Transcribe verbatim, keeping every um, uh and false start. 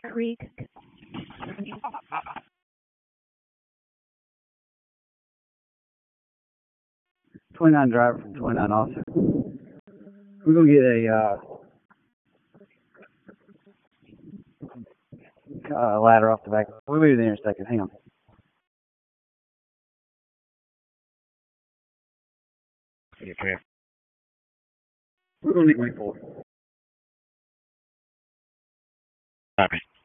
Creek. twenty-nine driver from twenty-nine officer. We're going to get a uh, uh, ladder off the back. We'll be to the intersection. Hang on. Okay. We're going to need twenty-four. Copy.